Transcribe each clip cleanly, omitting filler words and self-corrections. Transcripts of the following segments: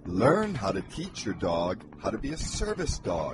Learn how to teach your dog how to be a service dog.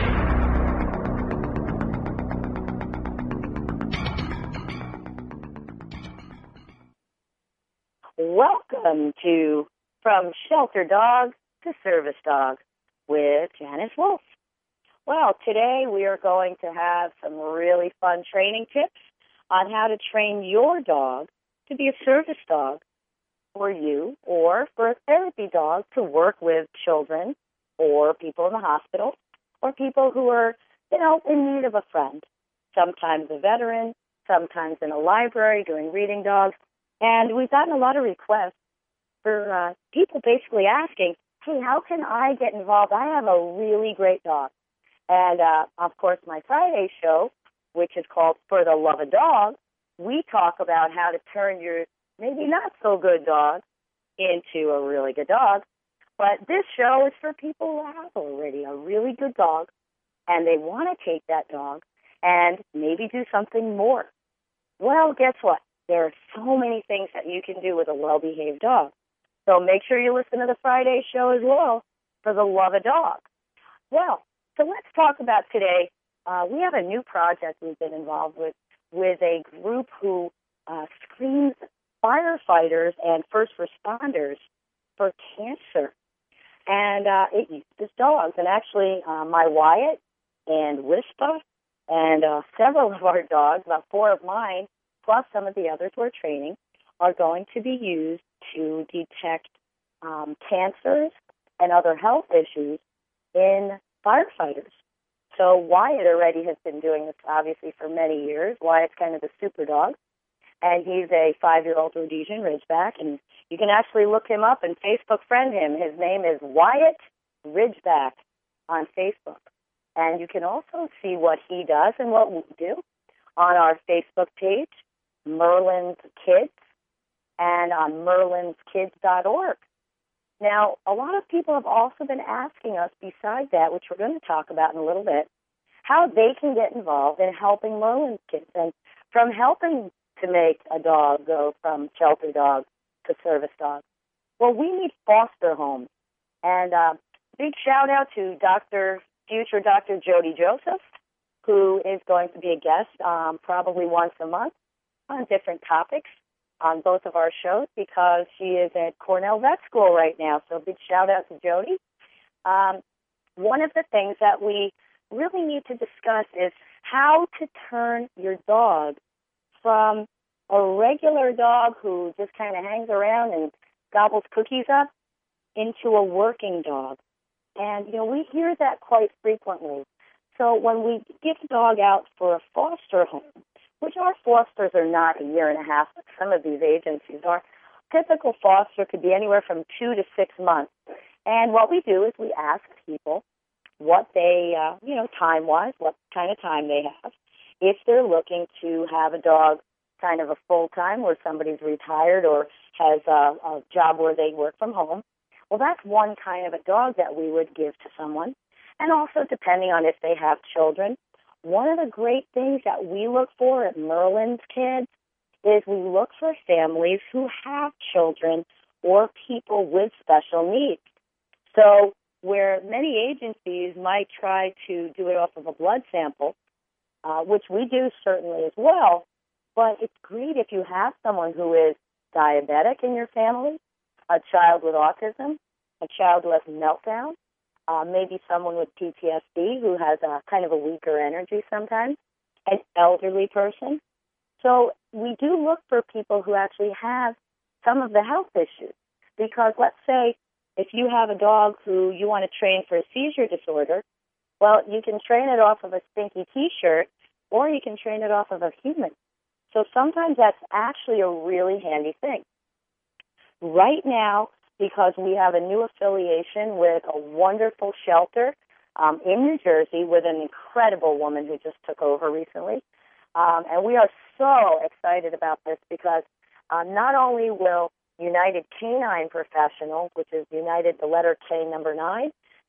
Welcome to From Shelter Dog to Service Dog with Janice Wolf. Well, today we are going to have some really fun training tips on how to train your dog to be a service dog for you or for a therapy dog to work with children or people in the hospital or people who are, in need of a friend. Sometimes a veteran, sometimes in a library doing reading dogs. And we've gotten a lot of requests for people basically asking, hey, how can I get involved? I have a really great dog. And, of course, my Friday show, which is called For the Love of Dog, we talk about how to turn your maybe not so good dog into a really good dog. But this show is for people who have already a really good dog, and they want to take that dog and maybe do something more. Well, guess what? There are so many things that you can do with a well-behaved dog. So make sure you listen to the Friday show as well for the Love of Dog. Well, so let's talk about today. We have a new project we've been involved with a group who screens firefighters and first responders for cancer. And it uses dogs. And actually, my Wyatt and Whisper and several of our dogs, about 4 of mine, plus some of the others we're training, are going to be used to detect cancers and other health issues in firefighters. So Wyatt already has been doing this, obviously, for many years. Wyatt's kind of the super dog, and he's a 5-year-old Rhodesian Ridgeback, and you can actually look him up and Facebook friend him. His name is Wyatt Ridgeback on Facebook. And you can also see what he does and what we do on our Facebook page, Merlin's Kids, and on merlinskids.org. Now, a lot of people have also been asking us, besides that, which we're going to talk about in a little bit, how they can get involved in helping Merlin's Kids. And from helping to make a dog go from shelter dog to service dog, well, we need foster homes. And big shout-out to future Dr. Jody Joseph, who is going to be a guest probably once a month on different topics on both of our shows because she is at Cornell Vet School right now. So big shout out to Jody. One of the things that we really need to discuss is how to turn your dog from a regular dog who just kind of hangs around and gobbles cookies up into a working dog. And, we hear that quite frequently. So when we get a dog out for a foster home, which our fosters are not a year and a half, but some of these agencies are. Typical foster could be anywhere from 2 to 6 months. And what we do is we ask people what they, time-wise, what kind of time they have. If they're looking to have a dog kind of a full-time where somebody's retired or has a job where they work from home, well, that's one kind of a dog that we would give to someone. And also depending on if they have children, one of the great things that we look for at Merlin's Kids is we look for families who have children or people with special needs. So where many agencies might try to do it off of a blood sample, which we do certainly as well, but it's great if you have someone who is diabetic in your family, a child with autism, a child who has a meltdown, maybe someone with PTSD who has a kind of a weaker energy sometimes, an elderly person. So we do look for people who actually have some of the health issues. Because let's say if you have a dog who you want to train for a seizure disorder, well, you can train it off of a stinky T-shirt or you can train it off of a human. So sometimes that's actually a really handy thing. Right now, because we have a new affiliation with a wonderful shelter in New Jersey with an incredible woman who just took over recently. And we are so excited about this because not only will United Canine Professionals, which is United, the letter K, number 9,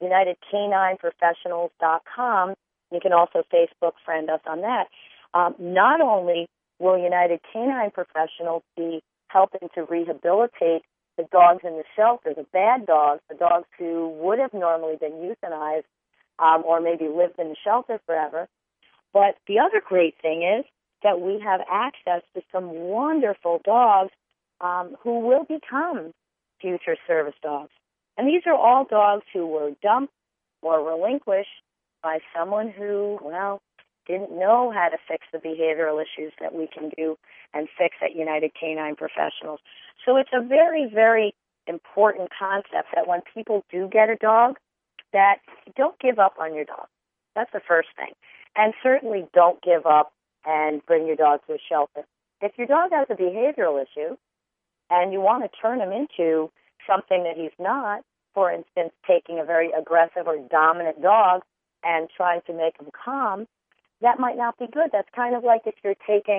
UnitedCanineProfessionals.com, you can also Facebook friend us on that. Not only will United Canine Professionals be helping to rehabilitate the dogs in the shelter, the bad dogs, the dogs who would have normally been euthanized or maybe lived in the shelter forever. But the other great thing is that we have access to some wonderful dogs who will become future service dogs. And these are all dogs who were dumped or relinquished by someone who, well, didn't know how to fix the behavioral issues that we can do and fix at United Canine Professionals. So it's a very, very important concept that when people do get a dog, that don't give up on your dog. That's the first thing. And certainly don't give up and bring your dog to a shelter. If your dog has a behavioral issue and you want to turn him into something that he's not, for instance, taking a very aggressive or dominant dog and trying to make him calm, that might not be good. That's kind of like if you're taking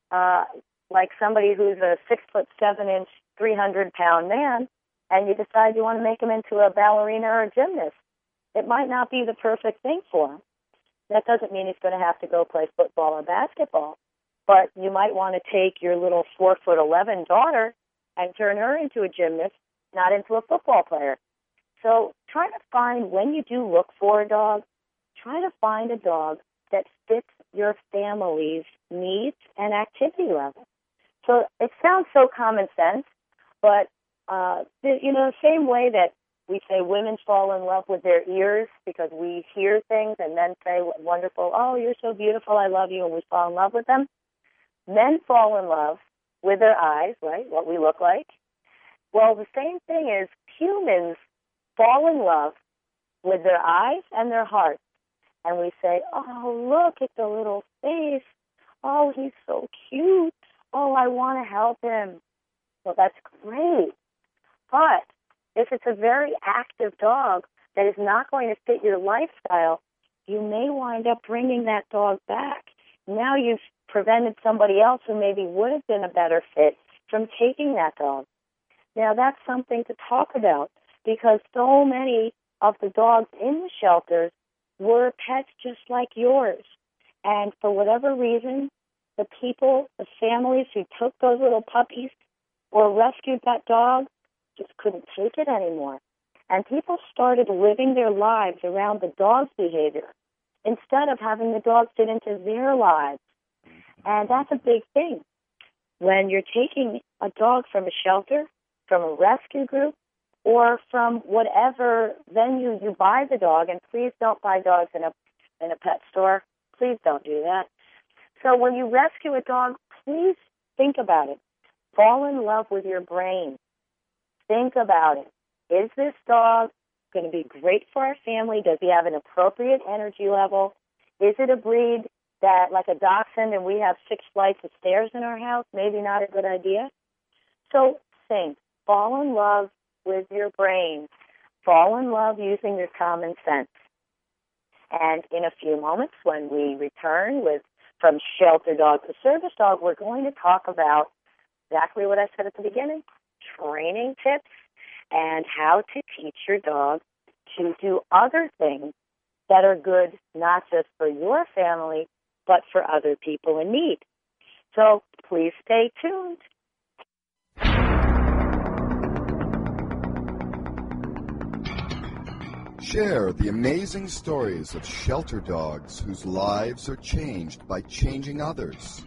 like somebody who's a 6'7", 300-pound man, and you decide you want to make him into a ballerina or a gymnast. It might not be the perfect thing for him. That doesn't mean he's going to have to go play football or basketball, but you might want to take your little 4'11" daughter and turn her into a gymnast, not into a football player. So try to find, when you do look for a dog, try to find a dog that fits your family's needs and activity level. So it sounds so common sense, but the same way that we say women fall in love with their ears because we hear things and then say, wonderful, oh, you're so beautiful, I love you, and we fall in love with them. Men fall in love with their eyes, right, what we look like. Well, the same thing is humans fall in love with their eyes and their hearts. And we say, oh, look at the little face. Oh, he's so cute. Oh, I want to help him. Well, that's great. But if it's a very active dog that is not going to fit your lifestyle, you may wind up bringing that dog back. Now you've prevented somebody else who maybe would have been a better fit from taking that dog. Now, that's something to talk about because so many of the dogs in the shelters were pets just like yours. And for whatever reason, the people, the families who took those little puppies or rescued that dog just couldn't take it anymore. And people started living their lives around the dog's behavior instead of having the dog fit into their lives. And that's a big thing. When you're taking a dog from a shelter, from a rescue group, or from whatever venue you buy the dog, and please don't buy dogs in a pet store. Please don't do that. So when you rescue a dog, please think about it. Fall in love with your brain. Think about it. Is this dog going to be great for our family? Does he have an appropriate energy level? Is it a breed that, like a dachshund, and we have 6 flights of stairs in our house? Maybe not a good idea. So think. Fall in love with your brain. Fall in love using your common sense. And in a few moments, when we return from shelter dog to service dog, we're going to talk about exactly what I said at the beginning, training tips, and how to teach your dog to do other things that are good not just for your family, but for other people in need. So please stay tuned. Share the amazing stories of shelter dogs whose lives are changed by changing others.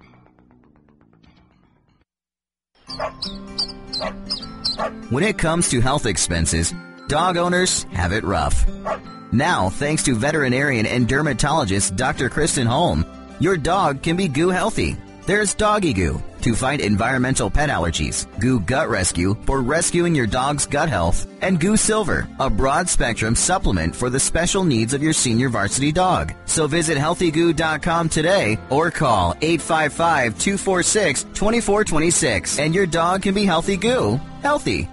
When it comes to health expenses, dog owners have it rough. Now, thanks to veterinarian and dermatologist Dr. Kristen Holm, your dog can be goo healthy. There's Doggy Goo to fight environmental pet allergies, Goo Gut Rescue for rescuing your dog's gut health, and Goo Silver, a broad-spectrum supplement for the special needs of your senior varsity dog. So visit healthygoo.com today or call 855-246-2426 and your dog can be Healthy Goo healthy.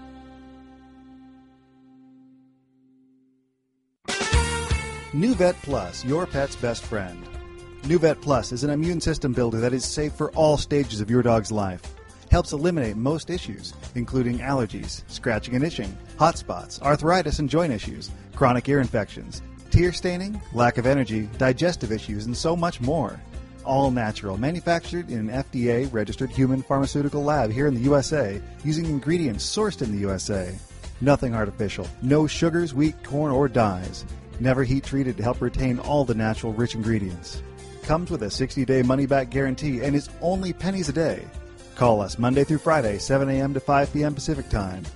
NuVet Plus, your pet's best friend. NuVet Plus is an immune system builder that is safe for all stages of your dog's life. Helps eliminate most issues, including allergies, scratching and itching, hot spots, arthritis and joint issues, chronic ear infections, tear staining, lack of energy, digestive issues, and so much more. all natural, manufactured in an FDA-registered human pharmaceutical lab here in the USA, using ingredients sourced in the USA. Nothing artificial, no sugars, wheat, corn, or dyes. Never heat treated to help retain all the natural rich ingredients. Comes with a 60-day money-back guarantee and is only pennies a day. Call us Monday through Friday, 7 a.m. to 5 p.m. Pacific Time.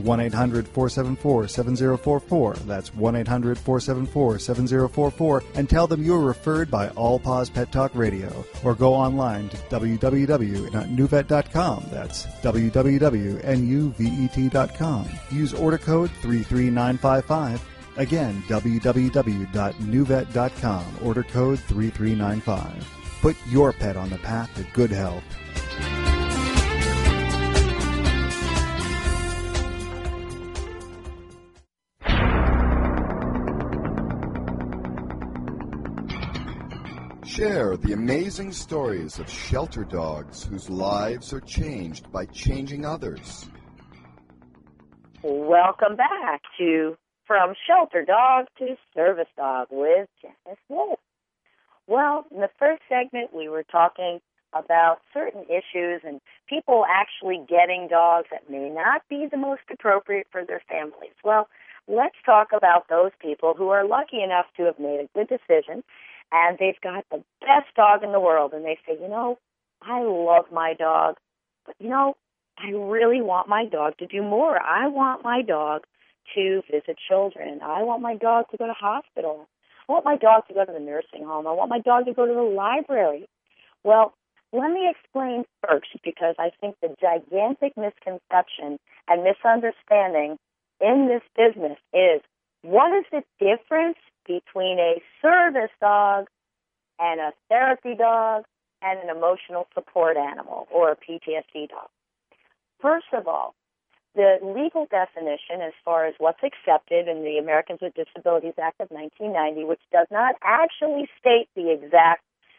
1-800-474-7044. That's 1-800-474-7044. And tell them you were referred by All Paws Pet Talk Radio. Or go online to www.nuvet.com. That's www.nuvet.com. Use order code 33955. Again, www.nuvet.com. Order code 3395. Put your pet on the path to good health. Share the amazing stories of shelter dogs whose lives are changed by changing others. Welcome back to From Shelter Dog to Service Dog with Janice Wolf. Well, in the first segment, we were talking about certain issues and people actually getting dogs that may not be the most appropriate for their families. Well, let's talk about those people who are lucky enough to have made a good decision and they've got the best dog in the world, and they say, I love my dog, but, I really want my dog to do more. I want my dog to visit children. I want my dog to go to hospital. I want my dog to go to the nursing home. I want my dog to go to the library. Well, let me explain first, because I think the gigantic misconception and misunderstanding in this business is, what is the difference between a service dog and a therapy dog and an emotional support animal or a PTSD dog? First of all, the legal definition as far as what's accepted in the Americans with Disabilities Act of 1990, which does not actually state the exact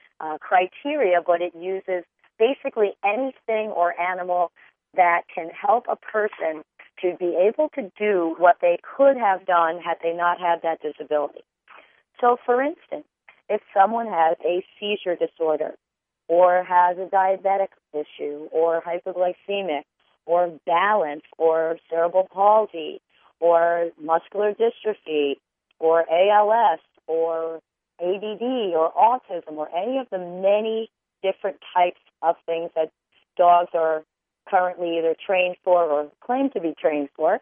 criteria, but it uses basically anything or animal that can help a person to be able to do what they could have done had they not had that disability. So, for instance, if someone has a seizure disorder or has a diabetic issue or hypoglycemic or balance or cerebral palsy or muscular dystrophy or ALS or ADD or autism or any of the many different types of things that dogs are currently either trained for or claim to be trained for,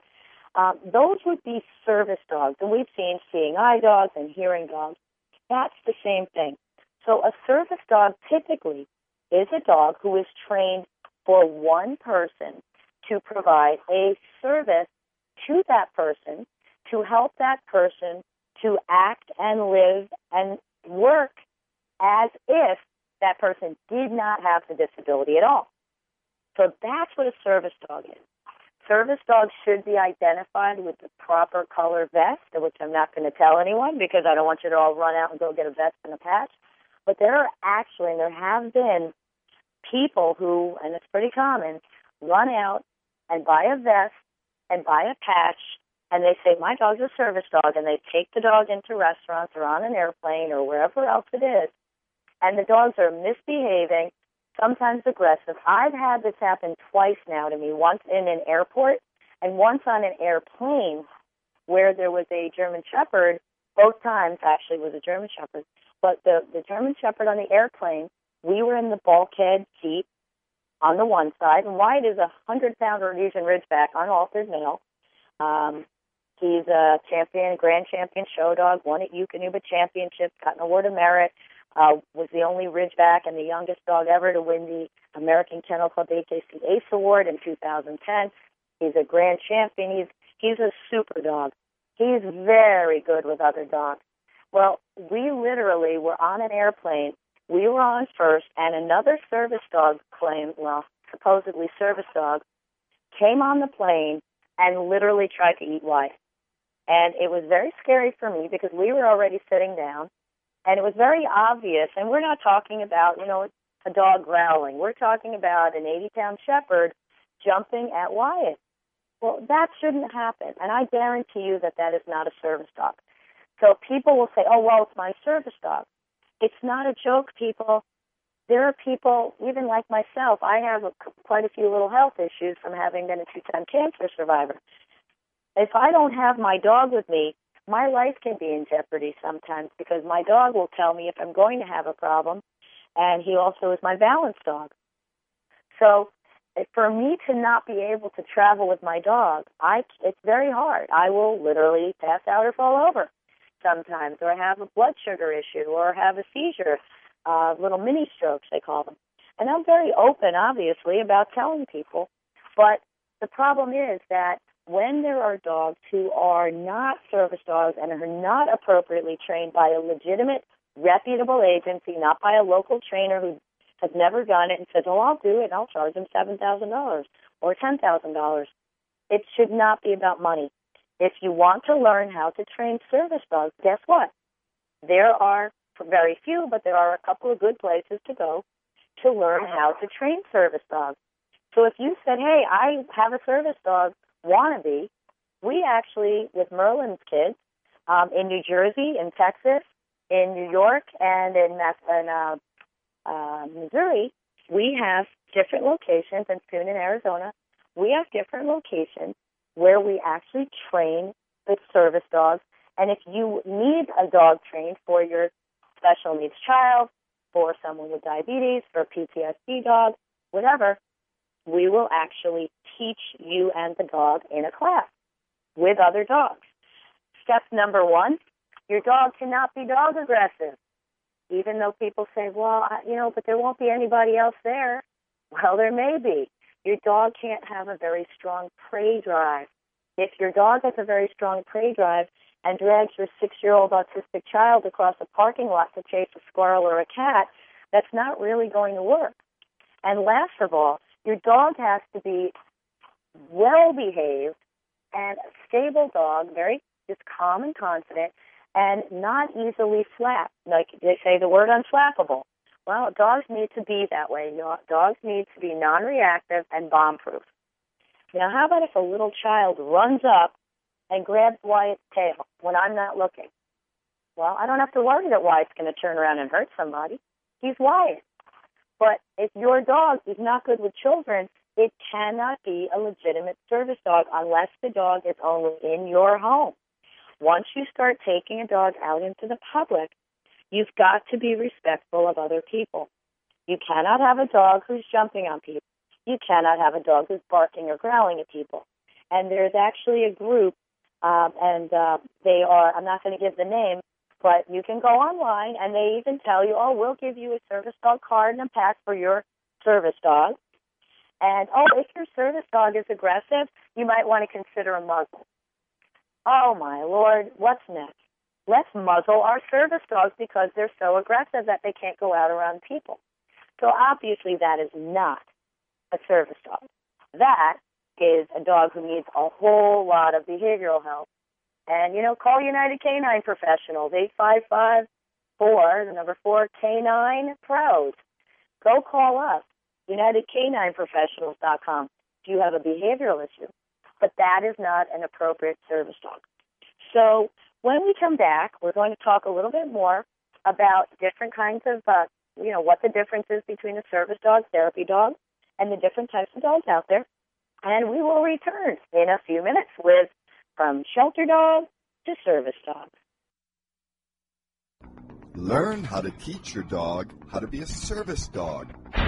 those would be service dogs. And we've seen seeing eye dogs and hearing dogs. That's the same thing. So a service dog typically is a dog who is trained for one person to provide a service to that person, to help that person to act and live and work as if that person did not have the disability at all. So that's what a service dog is. Service dogs should be identified with the proper color vest, which I'm not going to tell anyone because I don't want you to all run out and go get a vest and a patch. But there have been people who, and it's pretty common, run out and buy a vest and buy a patch, and they say, my dog's a service dog, and they take the dog into restaurants or on an airplane or wherever else it is, and the dogs are misbehaving, sometimes aggressive. I've had this happen twice now to me, once in an airport and once on an airplane where there was a German Shepherd. Both times, actually, was a German Shepherd. But the German Shepherd on the airplane, we were in the bulkhead seat on the one side, and Wyatt is a 100-pound Rhodesian Ridgeback, unaltered male. He's a champion, grand champion show dog, won at Eukanuba Championships, got an award of merit, was the only Ridgeback and the youngest dog ever to win the American Kennel Club AKC Ace Award in 2010. He's a grand champion. He's a super dog. He's very good with other dogs. Well, we literally were on an airplane. We were on first, and another service dog supposedly service dog, came on the plane and literally tried to eat Wyatt. And it was very scary for me because we were already sitting down, and it was very obvious. And we're not talking about, a dog growling. We're talking about an 80-pound shepherd jumping at Wyatt. Well, that shouldn't happen, and I guarantee you that is not a service dog. So people will say, oh, well, it's my service dog. It's not a joke, people. there are people, even like myself, I have quite a few little health issues from having been a 2-time cancer survivor. If I don't have my dog with me, my life can be in jeopardy sometimes because my dog will tell me if I'm going to have a problem, and he also is my balance dog. So for me to not be able to travel with my dog, it's very hard. I will literally pass out or fall over sometimes, or have a blood sugar issue, or have a seizure, little mini strokes, they call them. And I'm very open, obviously, about telling people. But the problem is that when there are dogs who are not service dogs and are not appropriately trained by a legitimate, reputable agency, not by a local trainer who has never done it and says, oh, I'll do it, and I'll charge them $7,000 or $10,000. It should not be about money. If you want to learn how to train service dogs, guess what? There are very few, but there are a couple of good places to go to learn how to train service dogs. So if you said, hey, I have a service dog wannabe, we actually, with Merlin's kids, in New Jersey, in Texas, in New York, and in Missouri, we have different locations, and soon in Arizona, we have different locations where we actually train the service dogs. And if you need a dog trained for your special needs child, for someone with diabetes, for a PTSD dog, whatever, we will actually teach you and the dog in a class with other dogs. Step number 1, your dog cannot be dog aggressive. Even though people say, well, but there won't be anybody else there. Well, there may be. Your dog can't have a very strong prey drive. If your dog has a very strong prey drive and drags your 6-year-old autistic child across a parking lot to chase a squirrel or a cat, that's not really going to work. And last of all, your dog has to be well-behaved and a stable dog, very just calm and confident, and not easily slapped. Like they say, the word unflappable. Well, dogs need to be that way. Dogs need to be non-reactive and bomb-proof. Now, how about if a little child runs up and grabs Wyatt's tail when I'm not looking? Well, I don't have to worry that Wyatt's going to turn around and hurt somebody. He's Wyatt. But if your dog is not good with children, it cannot be a legitimate service dog unless the dog is only in your home. Once you start taking a dog out into the public, you've got to be respectful of other people. You cannot have a dog who's jumping on people. You cannot have a dog who's barking or growling at people. And there's actually a group, they are, I'm not going to give the name, but you can go online and they even tell you, oh, we'll give you a service dog card and a pack for your service dog. And, oh, if your service dog is aggressive, you might want to consider a muzzle. Oh, my Lord, what's next? Let's muzzle our service dogs because they're so aggressive that they can't go out around people. So obviously that is not a service dog. That is a dog who needs a whole lot of behavioral help. And, call United Canine Professionals, 855-4, 4, Pros. Go call us, UnitedCanineProfessionals.com, if you have a behavioral issue. But that is not an appropriate service dog. So when we come back, we're going to talk a little bit more about different kinds of, what the difference is between a service dog, therapy dog, and the different types of dogs out there. And we will return in a few minutes with From Shelter Dog to Service Dog. Learn how to teach your dog how to be a service dog.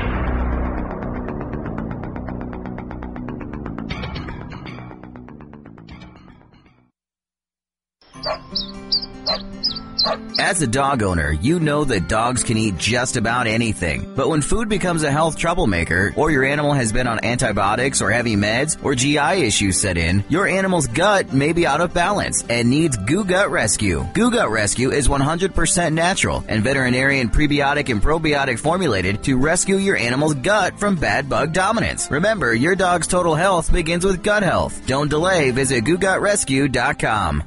As a dog owner, you know that dogs can eat just about anything. But when food becomes a health troublemaker, or your animal has been on antibiotics or heavy meds, or GI issues set in, your animal's gut may be out of balance and needs Goo Gut Rescue. Goo Gut Rescue is 100% natural and veterinarian prebiotic and probiotic formulated to rescue your animal's gut from bad bug dominance. Remember, your dog's total health begins with gut health. Don't delay. Visit GooGutRescue.com.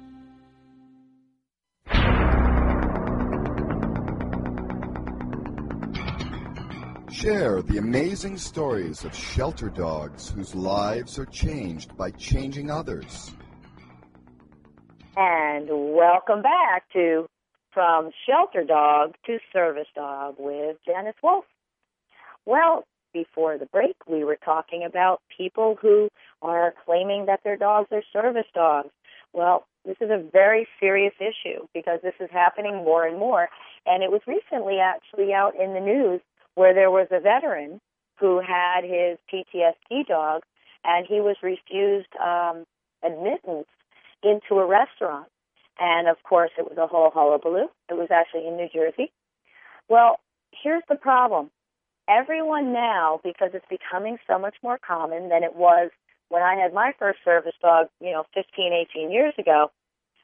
Share the amazing stories of shelter dogs whose lives are changed by changing others. And welcome back to From shelter dog to service dog with Janice Wolf. Well, before the break, we were talking about people who are claiming that their dogs are service dogs. Well, this is a very serious issue because this is happening more and more. And it was recently actually out in the news where there was a veteran who had his PTSD dog, and he was refused admittance into a restaurant. And, of course, it was a whole hullabaloo. It was actually in New Jersey. Well, here's the problem. Everyone now, because it's becoming so much more common than it was when I had my first service dog, 15, 18 years ago,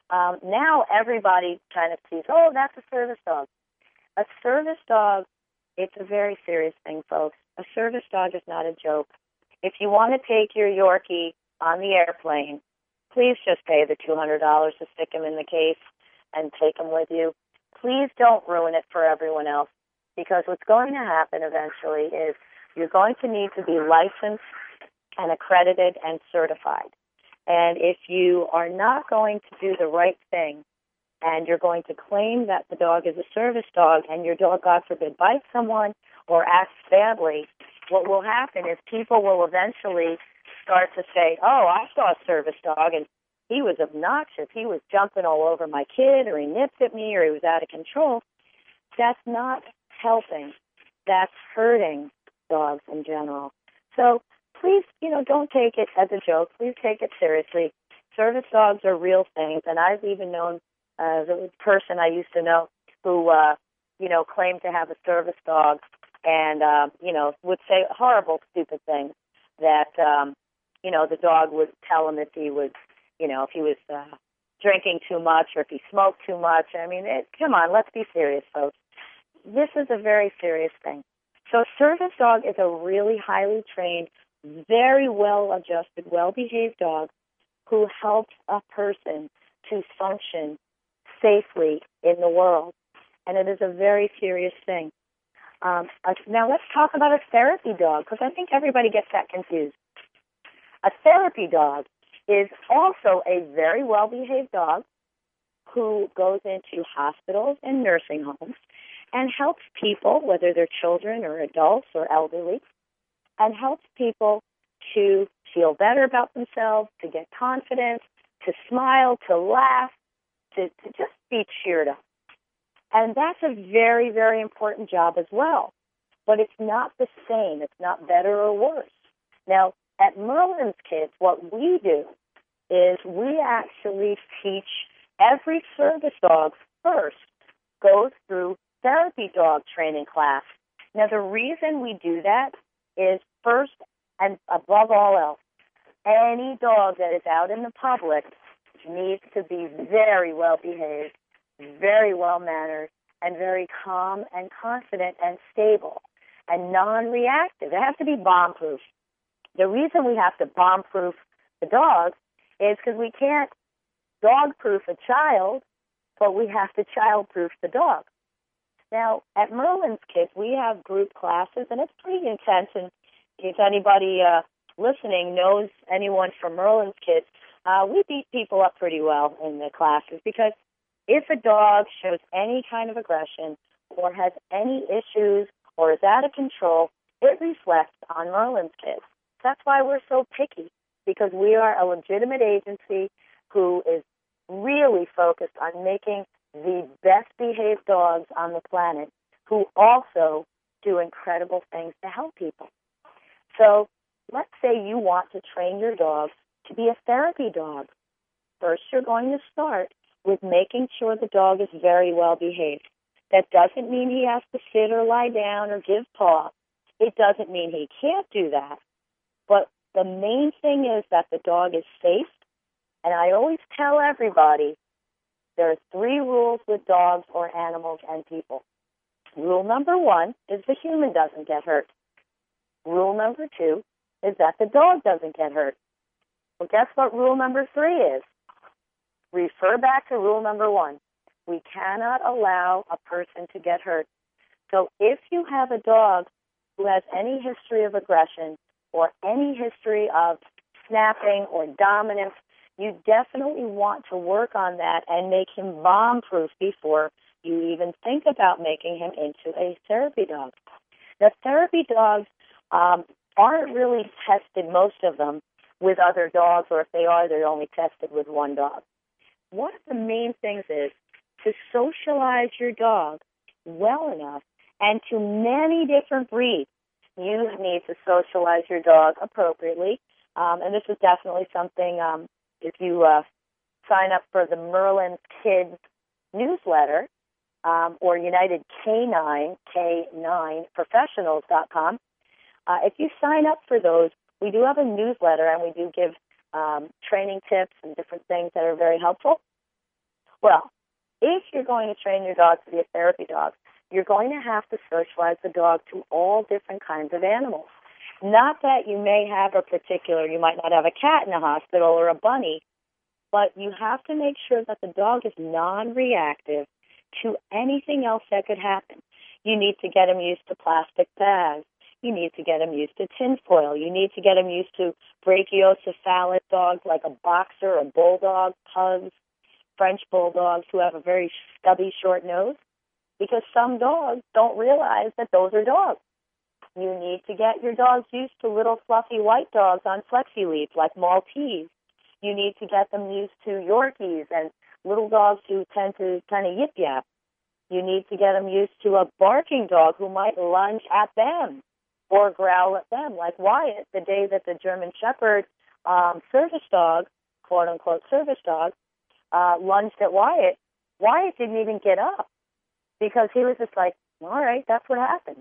now everybody kind of sees, oh, that's a service dog. A service dog, it's a very serious thing, folks. A service dog is not a joke. If you want to take your Yorkie on the airplane, please just pay the $200 to stick him in the case and take him with you. Please don't ruin it for everyone else, because what's going to happen eventually is you're going to need to be licensed and accredited and certified. And if you are not going to do the right thing and you're going to claim that the dog is a service dog and your dog, God forbid, bites someone or acts badly, what will happen is people will eventually start to say, oh, I saw a service dog and he was obnoxious. He was jumping all over my kid, or he nipped at me, or he was out of control. That's not helping. That's hurting dogs in general. So please, don't take it as a joke. Please take it seriously. Service dogs are real things, and I've even known the person I used to know who, claimed to have a service dog and, would say horrible, stupid things that, the dog would tell him if he was, if he was drinking too much or if he smoked too much. I mean, come on, let's be serious, folks. This is a very serious thing. So service dog is a really highly trained, very well-adjusted, well-behaved dog who helps a person to function safely in the world. And it is a very serious thing. Now let's talk about a therapy dog, because I think everybody gets that confused. A therapy dog is also a very well-behaved dog who goes into hospitals and nursing homes and helps people, whether they're children or adults or elderly, and helps people to feel better about themselves, to get confidence, to smile, to laugh, to just be cheered up. And that's a very, very important job as well. But it's not the same. It's not better or worse. Now, at Merlin's Kids, what we do is we actually teach every service dog first goes through therapy dog training class. Now, the reason we do that is first and above all else, any dog that is out in the public needs to be very well behaved, very well mannered, and very calm and confident and stable and non-reactive. They have to be bomb-proof. The reason we have to bomb-proof the dog is because we can't dog-proof a child, but we have to child-proof the dog. Now, at Merlin's Kids, we have group classes, and it's pretty intense. And if anybody listening knows anyone from Merlin's Kids, we beat people up pretty well in the classes, because if a dog shows any kind of aggression or has any issues or is out of control, it reflects on Merlin's Kids. That's why we're so picky, because we are a legitimate agency who is really focused on making the best behaved dogs on the planet, who also do incredible things to help people. So let's say you want to train your dog to be a therapy dog. First, you're going to start with making sure the dog is very well behaved. That doesn't mean he has to sit or lie down or give paw. It doesn't mean he can't do that. But the main thing is that the dog is safe. And I always tell everybody there are 3 rules with dogs or animals and people. Rule number 1 is the human doesn't get hurt. Rule number 2 is that the dog doesn't get hurt. Well, guess what rule number 3 is? Refer back to rule number 1. We cannot allow a person to get hurt. So if you have a dog who has any history of aggression or any history of snapping or dominance, you definitely want to work on that and make him bomb-proof before you even think about making him into a therapy dog. Now, therapy dogs aren't really tested, most of them, with other dogs, or if they are, they're only tested with one dog. One of the main things is to socialize your dog well enough, and to many different breeds. You need to socialize your dog appropriately, and this is definitely something, if you sign up for the Merlin's Kids newsletter, or United K9, K9professionals.com, if you sign up for those, we do have a newsletter, and we do give training tips and different things that are very helpful. Well, if you're going to train your dog to be a therapy dog, you're going to have to socialize the dog to all different kinds of animals. Not that you may have you might not have a cat in the hospital or a bunny, but you have to make sure that the dog is non-reactive to anything else that could happen. You need to get him used to plastic bags. You need to get him used to tinfoil. You need to get him used to brachiocephalic dogs like a boxer, a bulldog, pugs, French bulldogs who have a very stubby, short nose, because some dogs don't realize that those are dogs. You need to get your dogs used to little fluffy white dogs on flexi leads like Maltese. You need to get them used to Yorkies and little dogs who tend to kind of yip-yap. You need to get them used to a barking dog who might lunge at them or growl at them, like Wyatt, the day that the German Shepherd service dog, quote-unquote service dog, lunged at Wyatt. Wyatt didn't even get up because he was just like, all right, that's what happened.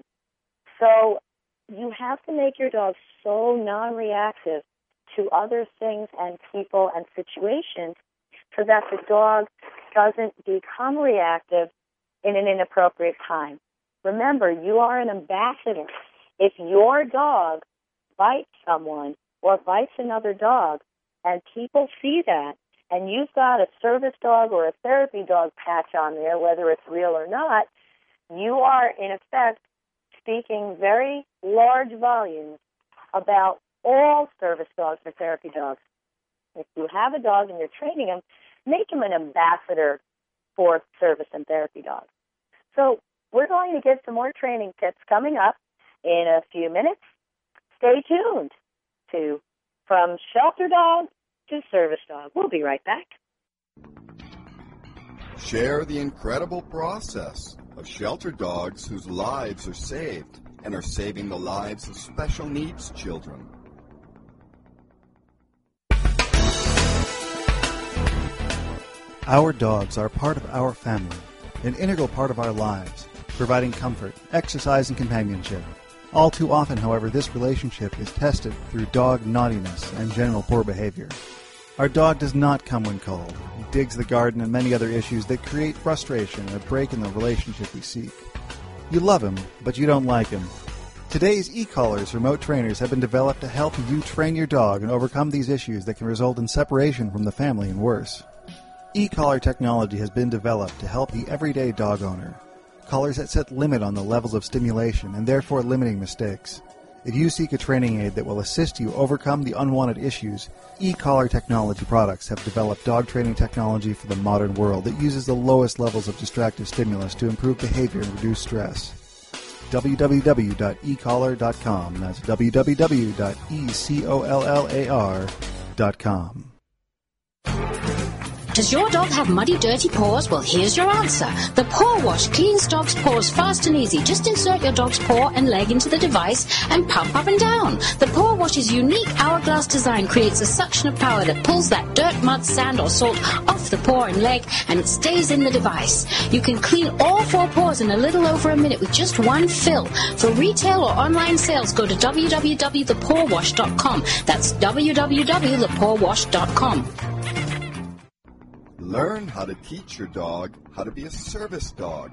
So you have to make your dog so non-reactive to other things and people and situations so that the dog doesn't become reactive in an inappropriate time. Remember, you are an ambassador. If your dog bites someone or bites another dog and people see that, and you've got a service dog or a therapy dog patch on there, whether it's real or not, you are, in effect, speaking very large volumes about all service dogs or therapy dogs. If you have a dog and you're training him, make him an ambassador for service and therapy dogs. So we're going to give some more training tips coming up in a few minutes. Stay tuned to From Shelter Dog to Service Dog. We'll be right back. Share the incredible process of shelter dogs whose lives are saved and are saving the lives of special needs children. Our dogs are part of our family, an integral part of our lives, providing comfort, exercise, and companionship. All too often, however, this relationship is tested through dog naughtiness and general poor behavior. Our dog does not come when cold. He digs the garden and many other issues that create frustration and a break in the relationship we seek. You love him, but you don't like him. Today's e-collars remote trainers have been developed to help you train your dog and overcome these issues that can result in separation from the family and worse. E-collar technology has been developed to help the everyday dog owner. Collars that set limit on the levels of stimulation and therefore limiting mistakes. If you seek a training aid that will assist you overcome the unwanted issues, e-collar technology products have developed dog training technology for the modern world that uses the lowest levels of distractive stimulus to improve behavior and reduce stress. www.ecollar.com. That's www.ecollar.com. Does your dog have muddy, dirty paws? Well, here's your answer. The Paw Wash cleans dog's paws fast and easy. Just insert your dog's paw and leg into the device and pump up and down. The Paw Wash's unique hourglass design creates a suction of power that pulls that dirt, mud, sand, or salt off the paw and leg, and it stays in the device. You can clean all 4 paws in a little over a minute with just one fill. For retail or online sales, go to www.thepawwash.com. That's www.thepawwash.com. Learn how to teach your dog how to be a service dog.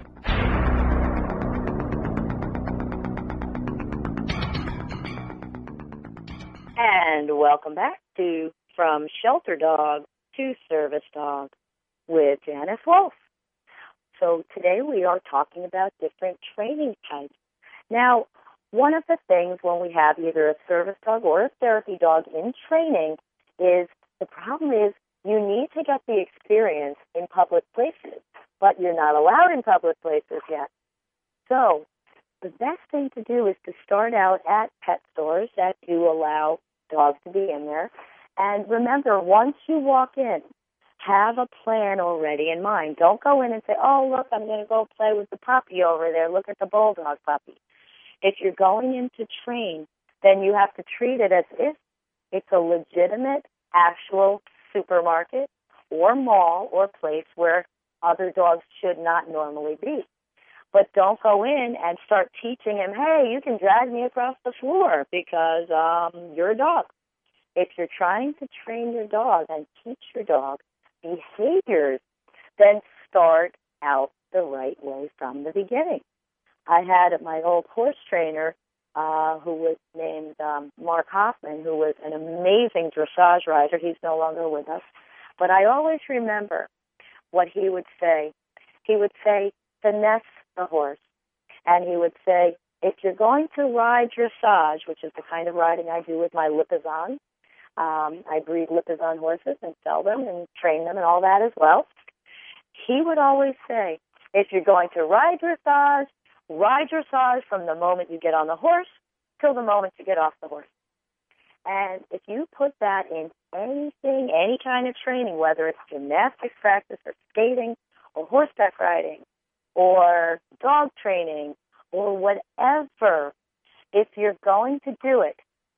And welcome back to From Shelter Dog to Service Dog with Janice Wolf. So today we are talking about different training types. Now, one of the things when we have either a service dog or a therapy dog in training is the problem is you need to get the experience in public places. but you're not allowed in public places yet. So the best thing to do is to start out at pet stores that do allow dogs to be in there. And remember, once you walk in, have a plan already in mind. Don't go in and say, oh, look, I'm going to go play with the puppy over there. Look at the bulldog puppy. If you're going in to train, then you have to treat it as if it's a legitimate, actual supermarket or mall or place where other dogs should not normally be. But don't go in and start teaching him, hey, you can drag me across the floor because you're a dog. If you're trying to train your dog and teach your dog behaviors, then start out the right way from the beginning. I had my old horse trainer who was named Mark Hoffman, who was an amazing dressage rider. He's no longer with us. But I always remember what he would say. He would say, finesse the horse. And he would say, if you're going to ride dressage, which is the kind of riding I do with my Lipizzan, I breed Lipizzan horses and sell them and train them and all that as well. He would always say, if you're going to ride dressage from the moment you get on the horse till the moment you get off the horse. And if you put that in anything, any kind of training, whether it's gymnastics practice or skating or horseback riding or dog training or whatever, if you're going to do it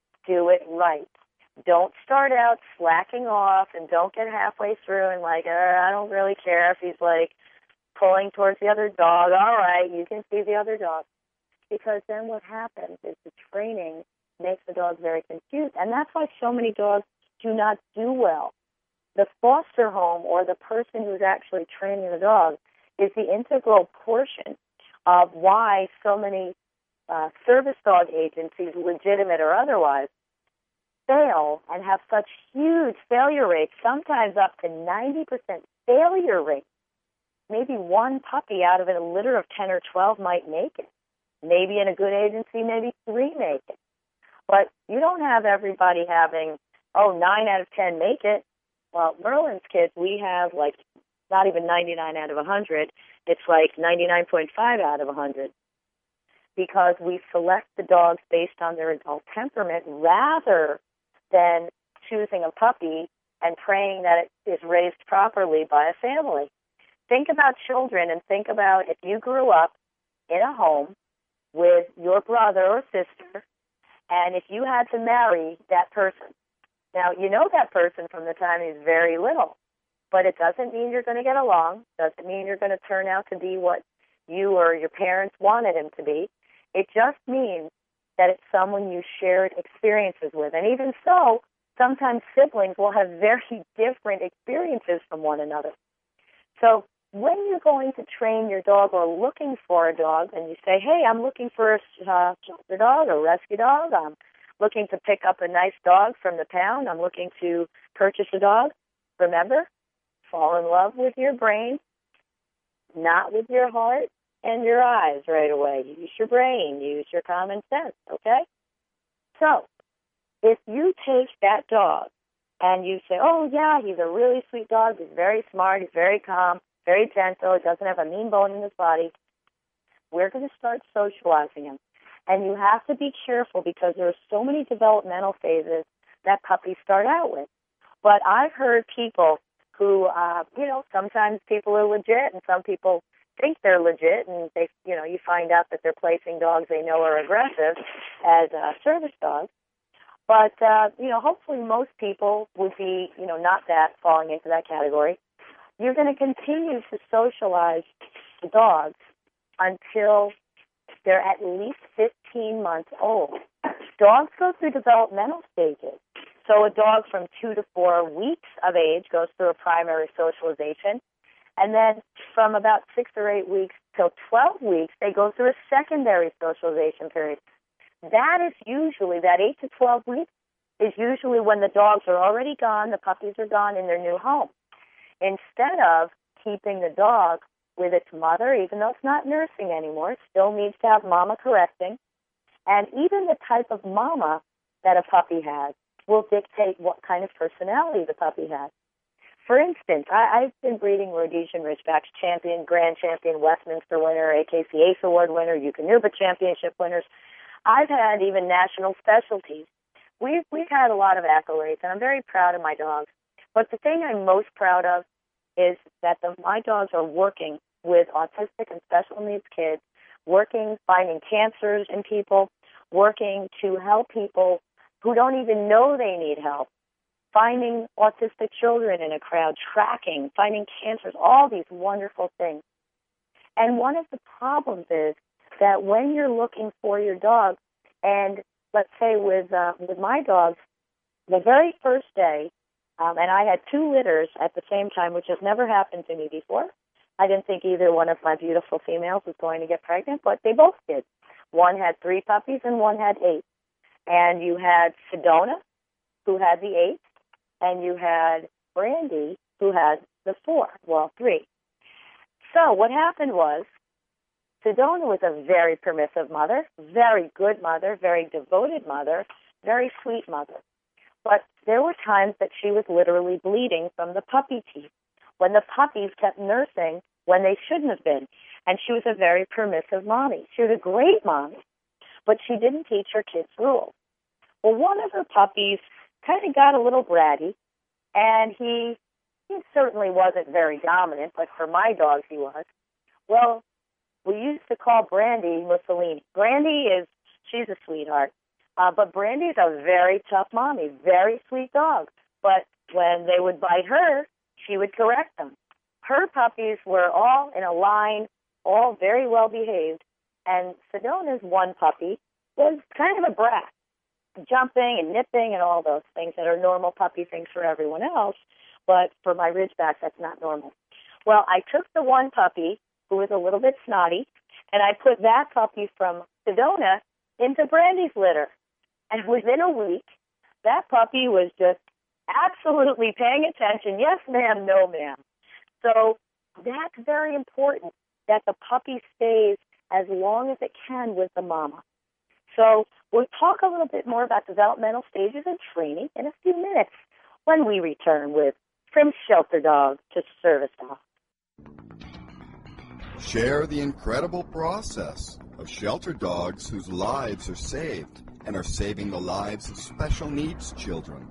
right. Don't start out slacking off and don't get halfway through and like, I don't really care if he's like pulling towards the other dog. All right, you can see the other dog. Because then what happens is the training makes the dog very confused. And that's why so many dogs do not do well. The foster home or the person who's actually training the dog is the integral portion of why so many service dog agencies, legitimate or otherwise, fail and have such huge failure rates, sometimes up to 90% failure rate. Maybe one puppy out of a litter of 10 or 12 might make it. Maybe in a good agency, maybe 3 make it. But you don't have everybody having, 9 out of 10 make it. Well, Merlin's kids, we have like not even 99 out of 100. It's like 99.5 out of 100. Because we select the dogs based on their adult temperament rather than choosing a puppy and praying that it is raised properly by a family. Think about children and think about if you grew up in a home with your brother or sister, and if you had to marry that person. Now, you know that person from the time he's very little, but it doesn't mean you're going to get along, doesn't mean you're going to turn out to be what you or your parents wanted him to be. It just means that it's someone you shared experiences with. And even so, sometimes siblings will have very different experiences from one another. So when you're going to train your dog or looking for a dog and you say, hey, I'm looking for a shelter dog or rescue dog, I'm looking to pick up a nice dog from the pound, I'm looking to purchase a dog, remember, fall in love with your brain, not with your heart and your eyes right away. Use your brain, use your common sense, okay? So if you take that dog and you say, oh, yeah, he's a really sweet dog, he's very smart, he's very calm, very gentle, he doesn't have a mean bone in his body, we're going to start socializing him. And you have to be careful because there are so many developmental phases that puppies start out with. But I've heard people who, sometimes people are legit and some people think they're legit, and they, you find out that they're placing dogs they know are aggressive as service dogs. But, hopefully most people would be, not that falling into that category. You're going to continue to socialize the dogs until they're at least 15 months old. Dogs go through developmental stages. So a dog from 2 to 4 weeks of age goes through a primary socialization. And then from about 6 or 8 weeks till 12 weeks, they go through a secondary socialization period. That is usually, that 8 to 12 weeks is usually when the dogs are already gone, the puppies are gone in their new home. Instead of keeping the dog with its mother, even though it's not nursing anymore, it still needs to have mama correcting. And even the type of mama that a puppy has will dictate what kind of personality the puppy has. For instance, I've been breeding Rhodesian Ridgebacks champion, grand champion, Westminster winner, AKC Ace Award winner, Eukanuba championship winners. I've had even national specialties. We've had a lot of accolades, and I'm very proud of my dogs. But the thing I'm most proud of is that my dogs are working with autistic and special needs kids, working, finding cancers in people, working to help people who don't even know they need help, finding autistic children in a crowd, tracking, finding cancers, all these wonderful things. And one of the problems is that when you're looking for your dog, and let's say with my dogs, the very first day, and I had 2 litters at the same time, which has never happened to me before. I didn't think either one of my beautiful females was going to get pregnant, but they both did. One had 3 puppies and one had 8. And you had Sedona, who had the 8, and you had Brandy, who had the 3. So what happened was, Sedona was a very permissive mother, very good mother, very devoted mother, very sweet mother. But there were times that she was literally bleeding from the puppy teeth when the puppies kept nursing when they shouldn't have been. And she was a very permissive mommy. She was a great mommy, but she didn't teach her kids rules. Well, one of her puppies kind of got a little bratty, and he certainly wasn't very dominant, but for my dogs he was. Well, we used to call Brandy Mussolini. She's a sweetheart. But Brandy's a very tough mommy, very sweet dog. But when they would bite her, she would correct them. Her puppies were all in a line, all very well behaved. And Sedona's one puppy was kind of a brat, jumping and nipping and all those things that are normal puppy things for everyone else. But for my Ridgebacks, that's not normal. Well, I took the one puppy who was a little bit snotty, and I put that puppy from Sedona into Brandy's litter. And within a week, that puppy was just absolutely paying attention. Yes, ma'am, no, ma'am. So that's very important, that the puppy stays as long as it can with the mama. So we'll talk a little bit more about developmental stages and training in a few minutes when we return with From Shelter Dog to Service Dog. Share the incredible process of shelter dogs whose lives are saved and are saving the lives of special needs children.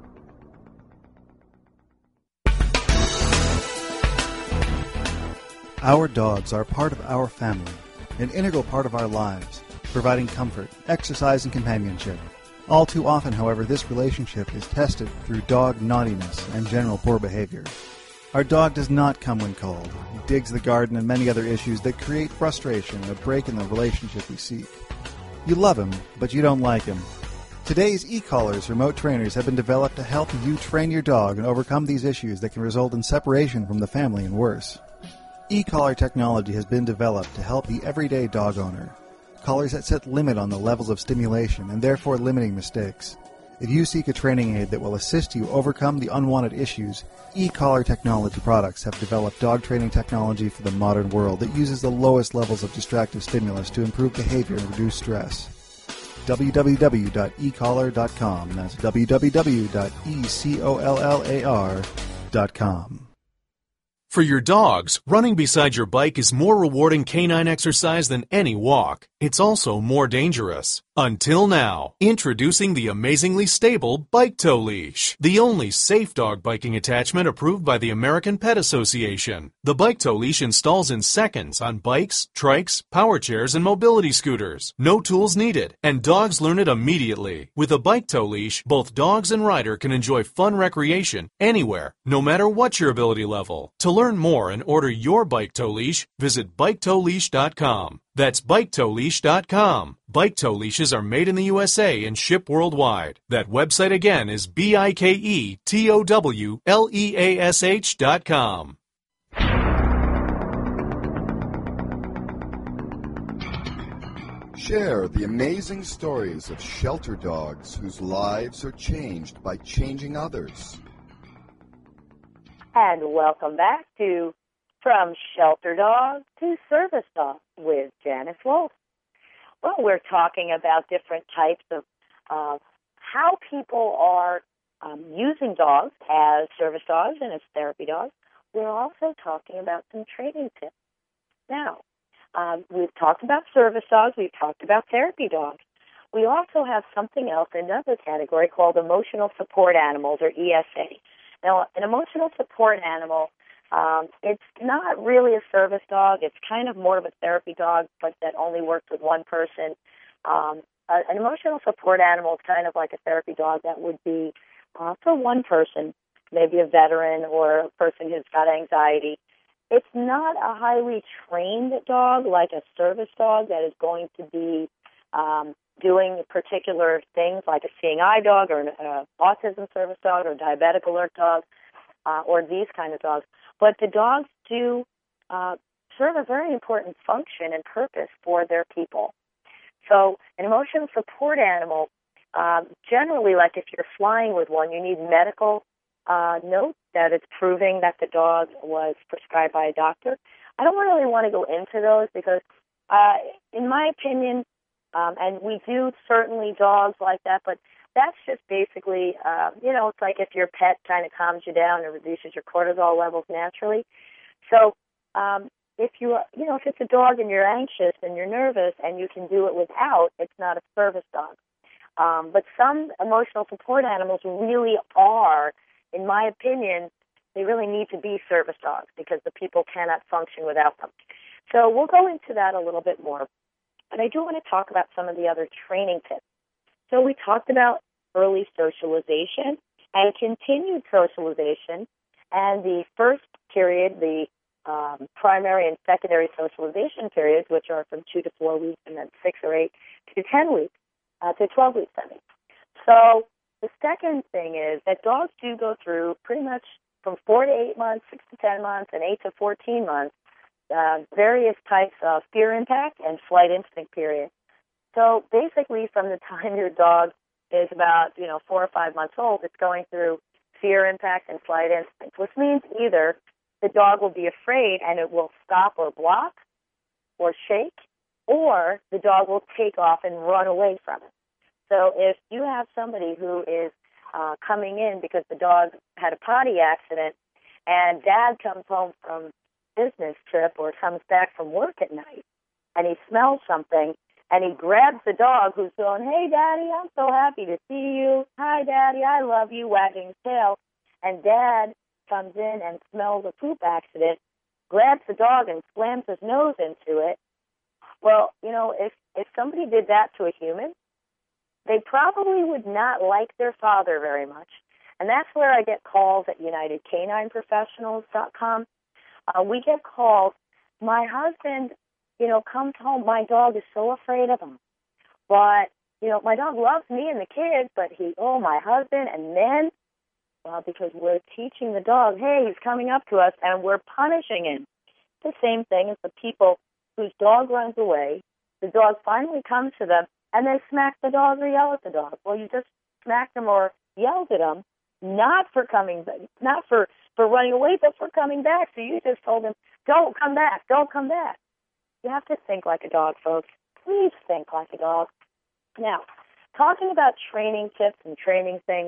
Our dogs are part of our family, an integral part of our lives, providing comfort, exercise, and companionship. All too often, however, this relationship is tested through dog naughtiness and general poor behavior. Our dog does not come when cold. He digs the garden and many other issues that create frustration and a break in the relationship we seek. You love him, but you don't like him. Today's e-collars remote trainers have been developed to help you train your dog and overcome these issues that can result in separation from the family and worse. E-collar technology has been developed to help the everyday dog owner. Collars that set limit on the levels of stimulation and therefore limiting mistakes. If you seek a training aid that will assist you overcome the unwanted issues, e-collar technology products have developed dog training technology for the modern world that uses the lowest levels of distractive stimulus to improve behavior and reduce stress. www.ecollar.com. That's www.ecollar.com. For your dogs, running beside your bike is more rewarding canine exercise than any walk. It's also more dangerous. Until now, introducing the amazingly stable Bike Tow Leash, the only safe dog biking attachment approved by the American Pet Association. The Bike Tow Leash installs in seconds on bikes, trikes, power chairs, and mobility scooters. No tools needed, and dogs learn it immediately. With a Bike Tow Leash, both dogs and rider can enjoy fun recreation anywhere, no matter what your ability level. To learn more and order your Bike Tow Leash, visit BikeTowLeash.com. That's BikeTowLeash.com. Bike Tow Leashes are made in the USA and ship worldwide. That website again is BikeTowLeash.com. Share the amazing stories of shelter dogs whose lives are changed by changing others. And welcome back to From Shelter Dog to Service Dog with Janice Wolf. Well, we're talking about different types of how people are using dogs as service dogs and as therapy dogs, we're also talking about some training tips. Now, we've talked about service dogs. We've talked about therapy dogs. We also have something else, another category called emotional support animals, or ESA. Now, an emotional support animal, it's not really a service dog. It's kind of more of a therapy dog, but that only works with one person. An emotional support animal is kind of like a therapy dog that would be for one person, maybe a veteran or a person who's got anxiety. It's not a highly trained dog like a service dog that is going to be doing particular things like a seeing eye dog or an autism service dog or a diabetic alert dog or these kind of dogs. But the dogs do serve a very important function and purpose for their people. So an emotional support animal, generally, like if you're flying with one, you need medical note that it's proving that the dog was prescribed by a doctor. I don't really want to go into those because, in my opinion, and we do certainly dogs like that, but that's just basically, it's like if your pet kind of calms you down and reduces your cortisol levels naturally. So if if it's a dog and you're anxious and you're nervous and you can do it without, it's not a service dog. But some emotional support animals really are, in my opinion, they really need to be service dogs because the people cannot function without them. So we'll go into that a little bit more. But I do want to talk about some of the other training tips. So we talked about early socialization and continued socialization. And the first period, the primary and secondary socialization periods, which are from 2 to 4 weeks and then 6 or 8 to 10 weeks, to 12 weeks, I mean. So the second thing is that dogs do go through pretty much from 4 to 8 months, 6 to 10 months, and 8 to 14 months, various types of fear impact and flight instinct periods. So basically from the time your dog is about, 4 or 5 months old, it's going through fear impact and flight instinct, which means either the dog will be afraid and it will stop or block or shake, or the dog will take off and run away from it. So if you have somebody who is coming in because the dog had a potty accident and dad comes home from business trip or comes back from work at night and he smells something and he grabs the dog who's going, "Hey, Daddy, I'm so happy to see you. Hi, Daddy, I love you," wagging his tail, and Dad comes in and smells a poop accident, grabs the dog and slams his nose into it. Well, if somebody did that to a human, they probably would not like their father very much. And that's where I get calls at UnitedCanineProfessionals.com. We get calls, "My husband, comes home, my dog is so afraid of him. But, my dog loves me and the kids, but my husband," and then, because we're teaching the dog, "Hey, he's coming up to us," and we're punishing him. The same thing as the people whose dog runs away, the dog finally comes to them, and they smack the dog or yell at the dog. Well, you just smacked them or yelled at them, not for running away, but for coming back. So you just told them, "Don't come back, don't come back." You have to think like a dog, folks. Please think like a dog. Now, talking about training tips and training things,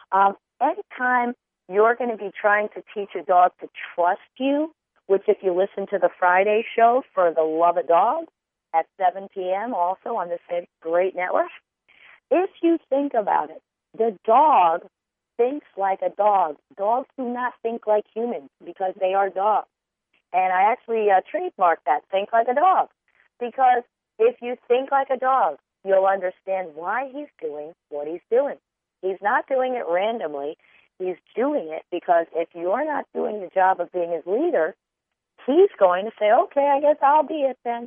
anytime you're going to be trying to teach a dog to trust you, which if you listen to the Friday show for the Love a Dog at 7 p.m. also on this great network, if you think about it, the dog thinks like a dog. Dogs do not think like humans because they are dogs. And I actually trademarked that, think like a dog. Because if you think like a dog, you'll understand why he's doing what he's doing. He's not doing it randomly. He's doing it because if you're not doing the job of being his leader, he's going to say, "Okay, I guess I'll be it then."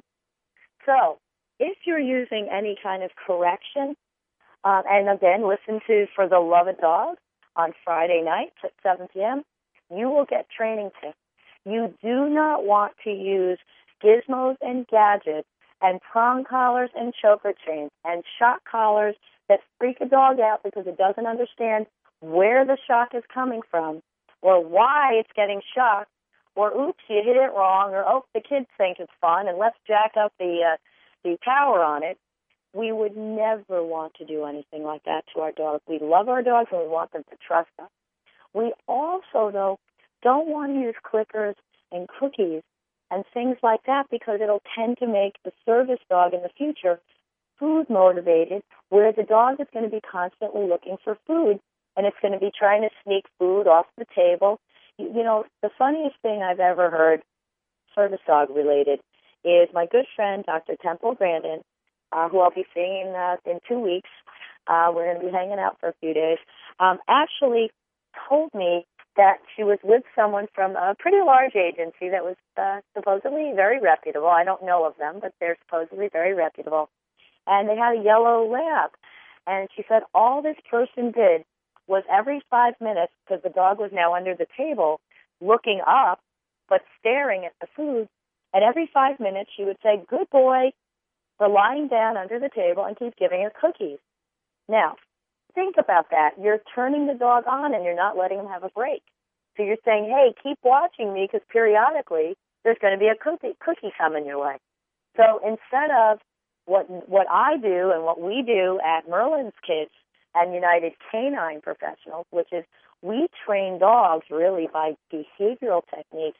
So if you're using any kind of correction, and again, listen to For the Love of Dogs on Friday nights at 7 p.m., you will get training tips. You do not want to use gizmos and gadgets and prong collars and choker chains and shock collars that freak a dog out because it doesn't understand where the shock is coming from or why it's getting shocked, or oops, you hit it wrong, or the kids think it's fun and let's jack up the power on it. we would never want to do anything like that to our dogs. We love our dogs and we want them to trust us. We also, though, don't want to use clickers and cookies and things like that because it'll tend to make the service dog in the future food motivated, where the dog is going to be constantly looking for food and it's going to be trying to sneak food off the table. You know, the funniest thing I've ever heard, service dog related, is my good friend, Dr. Temple Grandin, who I'll be seeing in 2 weeks. We're going to be hanging out for a few days, actually told me that she was with someone from a pretty large agency that was supposedly very reputable. I don't know of them, but they're supposedly very reputable. And they had a yellow lab. And she said all this person did was every 5 minutes, because the dog was now under the table, looking up, but staring at the food, and every 5 minutes she would say, "Good boy," for lying down under the table and keep giving her cookies. Now, think about that. You're turning the dog on and you're not letting him have a break. So you're saying, hey, keep watching me because periodically there's going to be a cookie coming your way. So instead of what I do and what we do at Merlin's Kids and United Canine Professionals, which is we train dogs really by behavioral techniques,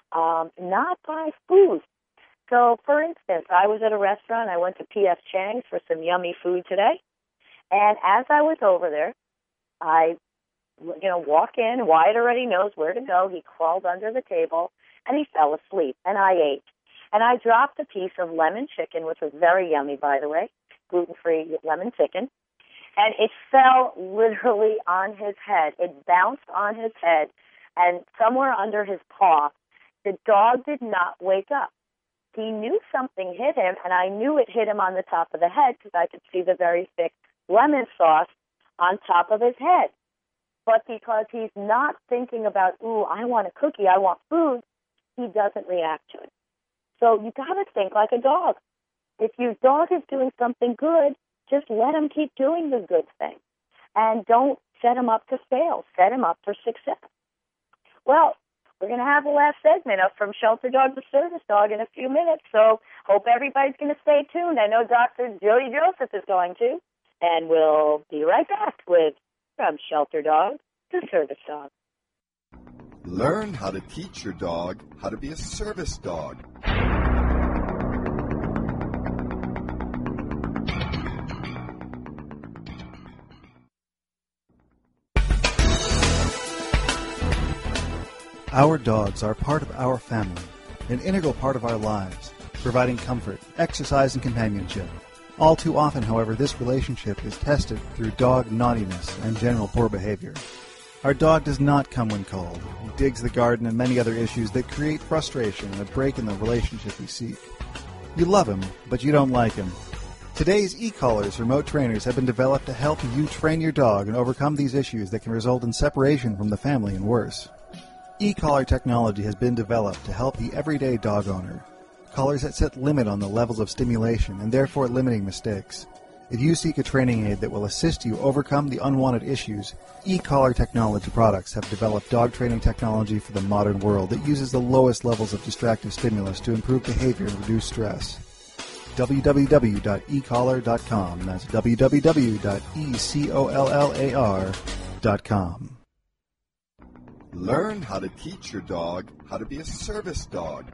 not by food. So, for instance, I was at a restaurant. I went to P.F. Chang's for some yummy food today. And as I was over there, I, walk in. Wyatt already knows where to go. He crawled under the table, and he fell asleep, and I ate. And I dropped a piece of lemon chicken, which was very yummy, by the way, gluten-free lemon chicken, and it fell literally on his head. It bounced on his head, and somewhere under his paw, the dog did not wake up. He knew something hit him, and I knew it hit him on the top of the head because I could see the very thick lemon sauce on top of his head. But because he's not thinking about, ooh, I want a cookie, I want food, he doesn't react to it. So you got to think like a dog. If your dog is doing something good, just let him keep doing the good thing. And don't set him up to fail. Set him up for success. Well, we're going to have the last segment up from Shelter Dog to Service Dog in a few minutes, so hope everybody's going to stay tuned. I know Dr. Jody Joseph is going to, and we'll be right back with From Shelter Dog to Service Dog. Learn how to teach your dog how to be a service dog. Our dogs are part of our family, an integral part of our lives, providing comfort, exercise, and companionship. All too often, however, this relationship is tested through dog naughtiness and general poor behavior. Our dog does not come when called. He digs the garden and many other issues that create frustration and a break in the relationship we seek. You love him, but you don't like him. Today's e-collars remote trainers have been developed to help you train your dog and overcome these issues that can result in separation from the family and worse. E-collar technology has been developed to help the everyday dog owner. Collars that set limit on the levels of stimulation and therefore limiting mistakes. If you seek a training aid that will assist you overcome the unwanted issues, e-collar technology products have developed dog training technology for the modern world that uses the lowest levels of distractive stimulus to improve behavior and reduce stress. www.ecollar.com. That's www.ecollar.com. Learn how to teach your dog how to be a service dog.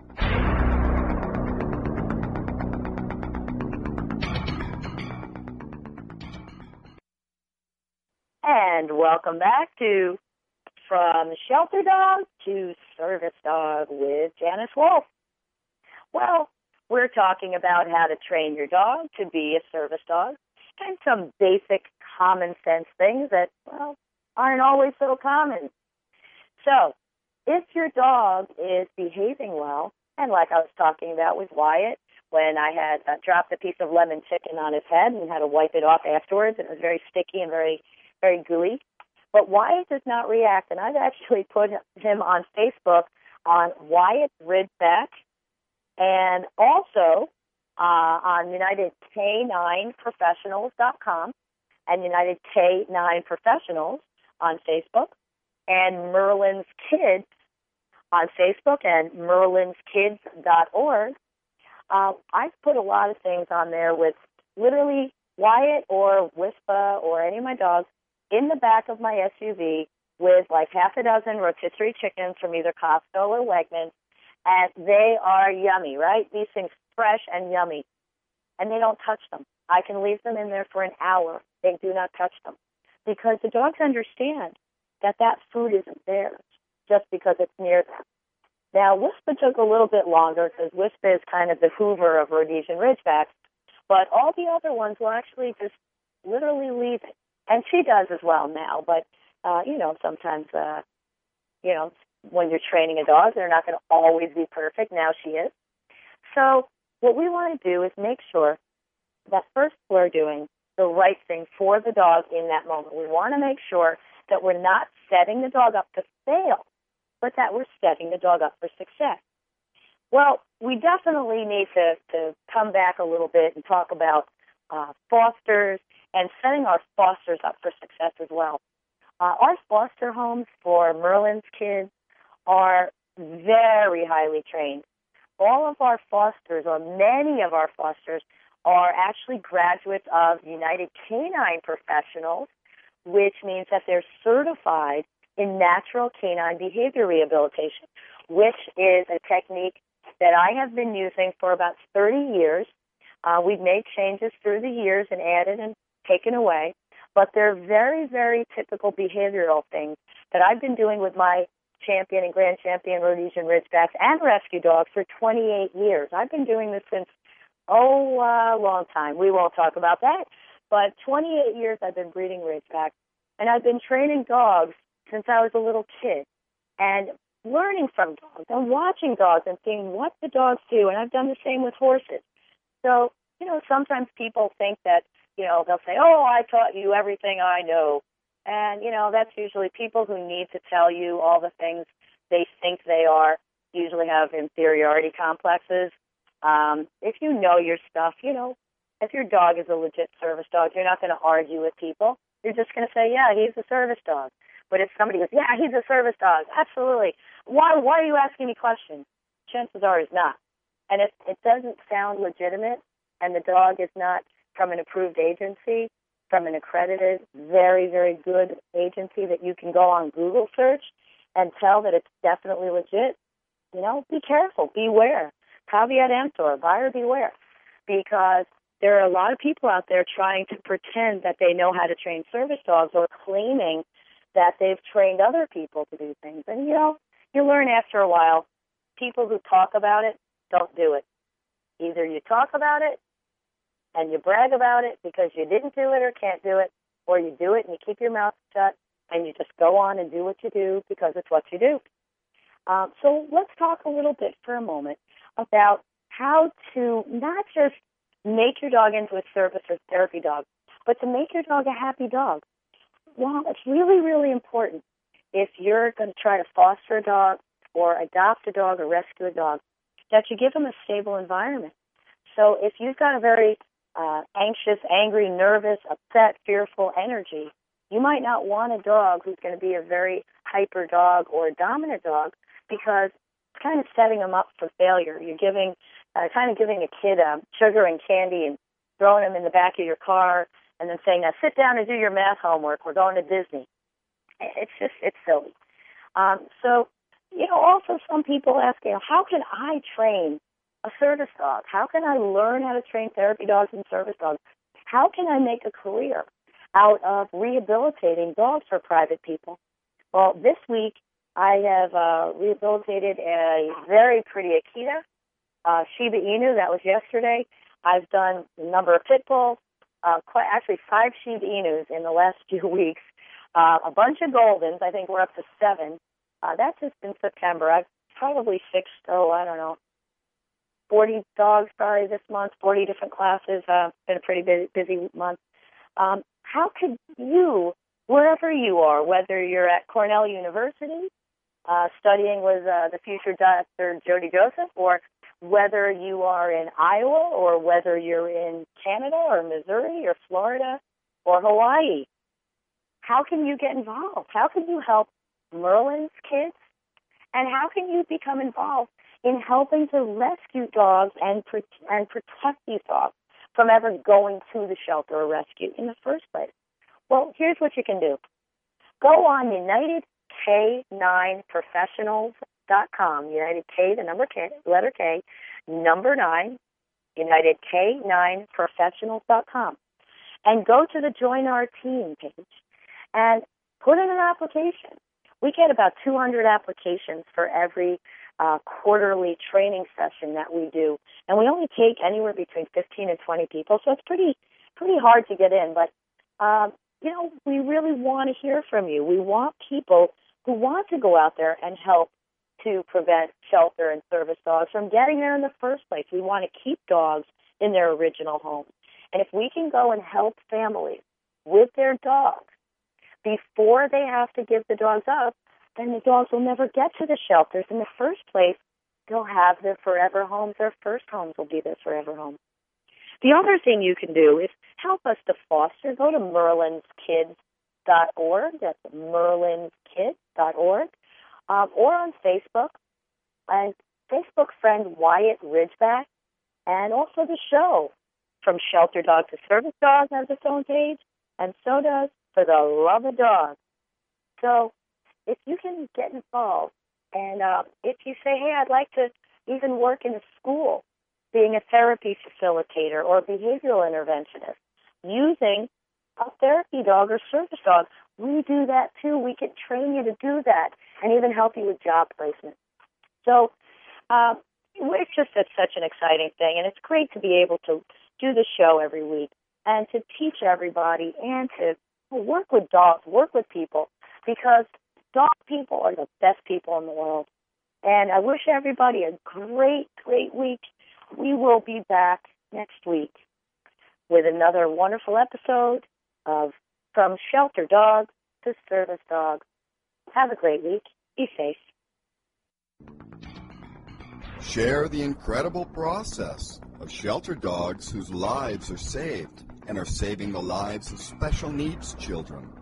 And welcome back to From Shelter Dog to Service Dog with Janice Wolf. Well, we're talking about how to train your dog to be a service dog and some basic common sense things that, well, aren't always so common. So, if your dog is behaving well, and like I was talking about with Wyatt, when I had dropped a piece of lemon chicken on his head and had to wipe it off afterwards, it was very sticky and very, very gooey. But Wyatt does not react, and I've actually put him on Facebook on Wyatt Ridbeck, and also on UnitedK9Professionals.com and United K9 Professionals on Facebook, and Merlin's Kids on Facebook and merlinskids.org. I've put a lot of things on there with literally Wyatt or Whisper or any of my dogs in the back of my SUV with like half a dozen rotisserie chickens from either Costco or Wegmans, and they are yummy, right? These things fresh and yummy, and they don't touch them. I can leave them in there for an hour. They do not touch them because the dogs understand that that food isn't theirs just because it's near them. Now, Whisper took a little bit longer because Whisper is kind of the Hoover of Rhodesian Ridgebacks, but all the other ones will actually just literally leave it. And she does as well now, but, sometimes, when you're training a dog, they're not going to always be perfect. Now she is. So what we want to do is make sure that first we're doing the right thing for the dog in that moment. We want to make sure that we're not setting the dog up to fail, but that we're setting the dog up for success. Well, we definitely need to come back a little bit and talk about fosters and setting our fosters up for success as well. Our foster homes for Merlin's kids are very highly trained. All of our fosters, or many of our fosters, are actually graduates of United Canine Professionals, which means that they're certified in natural canine behavior rehabilitation, which is a technique that I have been using for about 30 years. We've made changes through the years and added and taken away, but they're very, very typical behavioral things that I've been doing with my champion and grand champion Rhodesian Ridgebacks and rescue dogs for 28 years. I've been doing this since, a long time. We won't talk about that, but 28 years I've been breeding Ridgebacks, and I've been training dogs since I was a little kid and learning from dogs and watching dogs and seeing what the dogs do, and I've done the same with horses. So, sometimes people think that, they'll say, oh, I taught you everything I know. And, that's usually people who need to tell you all the things they think they are, usually have inferiority complexes. If you know your stuff, if your dog is a legit service dog, you're not going to argue with people. You're just going to say, yeah, he's a service dog. But if somebody goes, yeah, he's a service dog, absolutely. Why are you asking me questions? Chances are he's not. And if it doesn't sound legitimate and the dog is not from an approved agency, from an accredited, very, very good agency that you can go on Google search and tell that it's definitely legit, be careful, beware. Caveat emptor, buyer beware. Because there are a lot of people out there trying to pretend that they know how to train service dogs or claiming that they've trained other people to do things. And, you learn after a while, people who talk about it don't do it. Either you talk about it and you brag about it because you didn't do it or can't do it, or you do it and you keep your mouth shut and you just go on and do what you do because it's what you do. So let's talk a little bit for a moment about how to not just make your dog into a service or therapy dog, but to make your dog a happy dog. Well, it's really, really important if you're going to try to foster a dog or adopt a dog or rescue a dog, that you give them a stable environment. So if you've got a very anxious, angry, nervous, upset, fearful energy, you might not want a dog who's going to be a very hyper dog or a dominant dog because it's kind of setting them up for failure. You're giving a kid sugar and candy and throwing them in the back of your car and then saying, now sit down and do your math homework. We're going to Disney. It's silly. So, also some people ask, how can I train a service dog? How can I learn how to train therapy dogs and service dogs? How can I make a career out of rehabilitating dogs for private people? Well, this week I have rehabilitated a very pretty Akita, Shiba Inu. That was yesterday. I've done a number of pit bulls, actually 5 Shiba Inus in the last few weeks, a bunch of Goldens. I think we're up to 7. That's just in September. I've probably fixed, 40 dogs probably this month, 40 different classes. It's been a pretty busy month. How could you, wherever you are, whether you're at Cornell University studying with the future Dr. Jody Joseph, or whether you are in Iowa, or whether you're in Canada or Missouri or Florida or Hawaii, how can you get involved? How can you help Merlin's kids? And how can you become involved in helping to rescue dogs and protect these dogs from ever going to the shelter or rescue in the first place? Well, here's what you can do. Go on UnitedK9Professionals.com, United K, the number K, letter K, number 9, UnitedK9Professionals.com, and go to the Join Our Team page and put in an application. We get about 200 applications for every quarterly training session that we do, and we only take anywhere between 15 and 20 people, so it's pretty hard to get in. But we really want to hear from you. We want people who want to go out there and help to prevent shelter and service dogs from getting there in the first place. We want to keep dogs in their original home, and if we can go and help families with their dogs before they have to give the dogs up, then the dogs will never get to the shelters in the first place. They'll have their forever homes. Their first homes will be their forever homes. The other thing you can do is help us to foster. Go to merlinskids.org. That's merlinskids.org. Or on Facebook. And Facebook friend Wyatt Ridgeback. And also the show, From Shelter Dog to Service Dog, has its own page. And so does For the Love of Dogs. So if you can get involved, and if you say, hey, I'd like to even work in a school, being a therapy facilitator or a behavioral interventionist, using a therapy dog or service dog, we do that too. We can train you to do that and even help you with job placement. So it's just such an exciting thing, and it's great to be able to do the show every week and to teach everybody and to work with dogs, work with people, because dog people are the best people in the world. And I wish everybody a great, great week. We will be back next week with another wonderful episode of From Shelter Dog to Service Dog. Have a great week. Be safe. Share the incredible process of shelter dogs whose lives are saved and are saving the lives of special needs children.